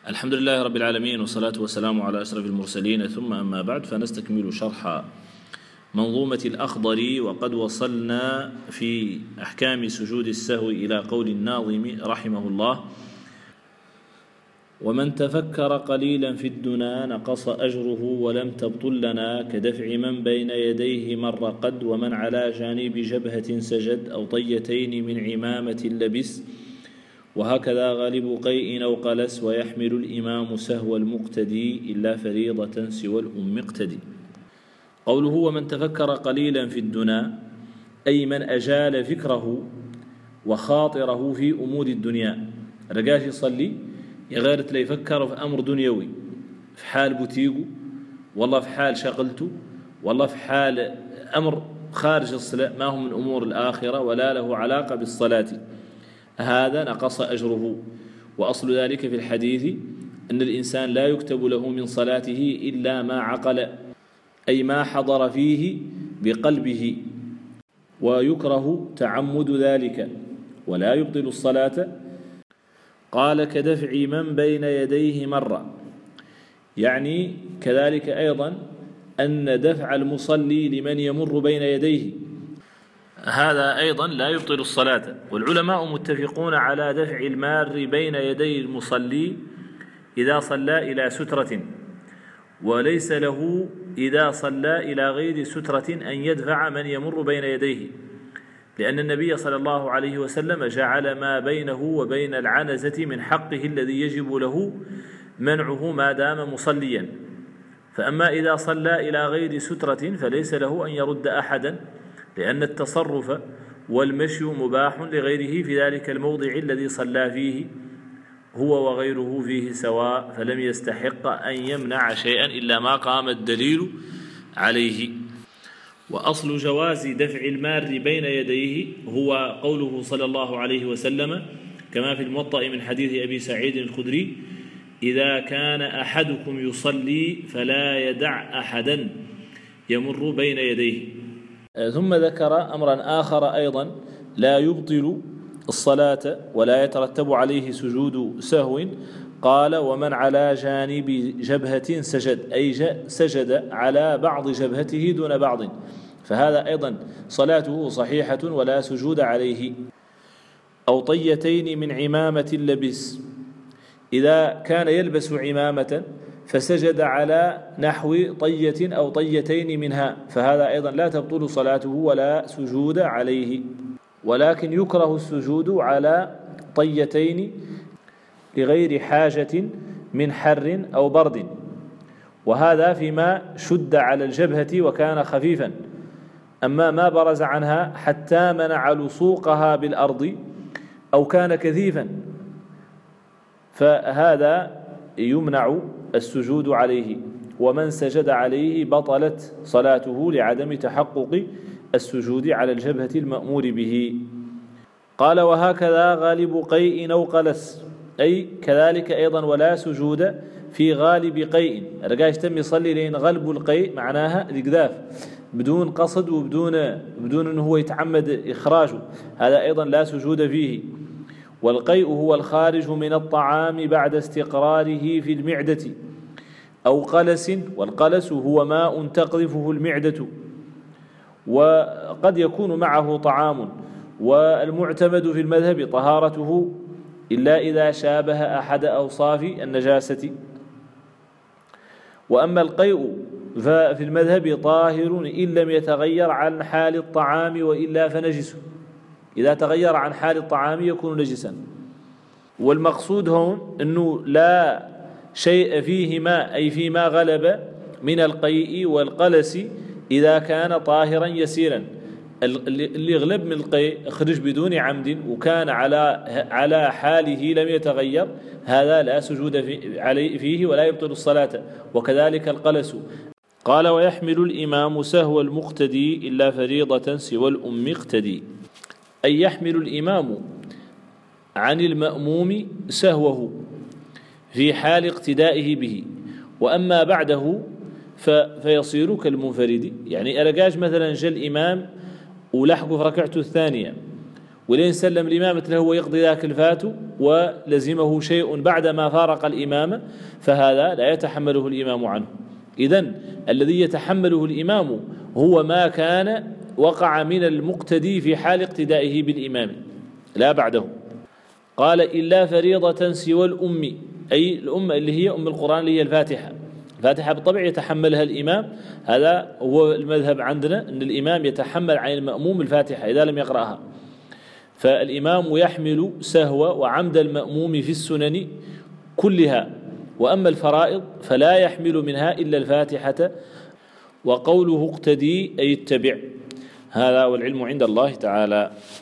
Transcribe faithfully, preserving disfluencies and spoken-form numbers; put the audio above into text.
الحمد لله رب العالمين، والصلاة والسلام على أشرف المرسلين، ثم أما بعد فنستكمل شرح منظومة الأخضري. وقد وصلنا في أحكام سجود السهو إلى قول الناظم رحمه الله: ومن تفكر قليلا في الدنا نقص أجره ولم تبطل لنا، كدفع من بين يديه مر قد، ومن على جانب جبهة سجد، أو طيتين من عمامة لبس، وهكذا غالب قيء أو قلس، ويحمل الإمام سهو المقتدي إلا فريضة سوى الأم اقتدي. قوله ومن تفكر قليلا في الدنا، أي من أجال فكره وخاطره في أمور الدنيا. رجاش يصلي يغيرت لي يفكر في أمر دنيوي، في حال بوتيقو، والله في حال شغلته، والله في حال أمر خارج الصلاة ما هو من أمور الآخرة ولا له علاقة بالصلاة، هذا نقص أجره. وأصل ذلك في الحديث أن الإنسان لا يكتب له من صلاته إلا ما عقل، أي ما حضر فيه بقلبه، ويكره تعمد ذلك ولا يبطل الصلاة. قال كدفع من بين يديه مرة، يعني كذلك أيضا أن دفع المصلي لمن يمر بين يديه هذا أيضا لا يبطل الصلاة. والعلماء متفقون على دفع المار بين يدي المصلي إذا صلى إلى سترة، وليس له إذا صلى إلى غير سترة أن يدفع من يمر بين يديه، لأن النبي صلى الله عليه وسلم جعل ما بينه وبين العنزة من حقه الذي يجب له منعه ما دام مصليا. فأما إذا صلى إلى غير سترة فليس له أن يرد أحدا، لأن التصرف والمشي مباح لغيره في ذلك الموضع الذي صلى فيه، هو وغيره فيه سواء، فلم يستحق أن يمنع شيئا إلا ما قام الدليل عليه. وأصل جواز دفع المار بين يديه هو قوله صلى الله عليه وسلم كما في الموطأ من حديث أبي سعيد الخدري: إذا كان أحدكم يصلي فلا يدع أحدا يمر بين يديه. ثم ذكر أمرا آخر أيضا لا يبطل الصلاة ولا يترتب عليه سجود سهو. قال ومن على جانب جبهة سجد، أي سجد على بعض جبهته دون بعض، فهذا أيضا صلاته صحيحة ولا سجود عليه. أو طيتين من عمامة لبس، إذا كان يلبس عمامة فسجد على نحو طية أو طيتين منها، فهذا أيضا لا تبطل صلاته ولا سجود عليه، ولكن يكره السجود على طيتين لغير حاجة من حر أو برد، وهذا فيما شد على الجبهة وكان خفيفا. أما ما برز عنها حتى منع لصوقها بالأرض أو كان كثيفا فهذا يمنع السجود عليه، ومن سجد عليه بطلت صلاته لعدم تحقق السجود على الجبهة المأمور به. قال وهكذا غالب قيء أو قلس، أي كذلك أيضا ولا سجود في غالب قيء. رجاش تم يصلي لين غلب القيء معناها الإجداف بدون قصد وبدون بدون أنه هو يتعمد إخراجه، هذا أيضا لا سجود فيه. والقيء هو الخارج من الطعام بعد استقراره في المعدة، أو قلس، والقلس هو ماء تقذفه المعدة وقد يكون معه طعام. والمعتمد في المذهب طهارته إلا إذا شابه أحد أوصاف النجاسة. وأما القيء ففي المذهب طاهر إن لم يتغير عن حال الطعام وإلا فنجس، إذا تغير عن حال الطعام يكون نجسا. والمقصود هون أنه لا شيء فيهما، أي فيما غلب من القيء والقلس إذا كان طاهرا يسيرا. اللي غلب من القيء خرج بدون عمد وكان على على حاله لم يتغير، هذا لا سجود في عليه فيه ولا يبطل الصلاة، وكذلك القلس. قال ويحمل الإمام سهو المقتدي إلا فريضة سوى الأم اقتدي، أي يحمل الإمام عن المأموم سهوه في حال اقتدائه به، وأما بعده فيصير كالمنفرد. يعني أرجاج مثلا جاء الإمام ولحقه في ركعته الثانية ولين سلم الإمام مثله هو يقضي ذاك الفات ولزمه شيء بعدما فارق الإمام، فهذا لا يتحمله الإمام عنه. إذن الذي يتحمله الإمام هو ما كان وقع من المقتدي في حال اقتدائه بالإمام لا بعده. قال إلا فريضة سوى الأم، أي الأم اللي هي أم القرآن اللي هي الفاتحة. الفاتحة بالطبع يتحملها الإمام، هذا هو المذهب عندنا أن الإمام يتحمل عن المأموم الفاتحة إذا لم يقرأها، فالإمام يحمل سهو وعمد المأموم في السنن كلها، وأما الفرائض فلا يحمل منها إلا الفاتحة. وقوله اقتدي أي اتبع، هذا والعلم عند الله تعالى.